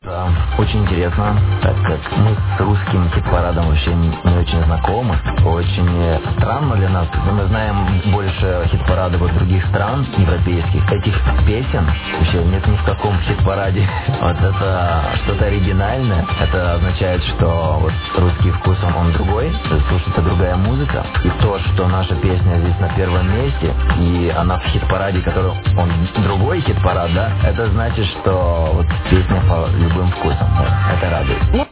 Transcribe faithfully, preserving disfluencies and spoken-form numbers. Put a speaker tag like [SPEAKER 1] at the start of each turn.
[SPEAKER 1] Да, очень интересно, так как мы с русским хит-парадом вообще не, не очень знакомы. Очень странно для нас, когда мы знаем больше хит-парада вот других стран европейских. Этих песен вообще нет ни в каком хит-параде. Вот это что-то оригинальное. Это означает, что вот русский вкус, он, он другой, слушается другая музыка. И то, что наша песня здесь на первом месте, и она в хит-параде, который он другой хит-парад, да, это значит, что вот песня по любым вкусам. Это радует.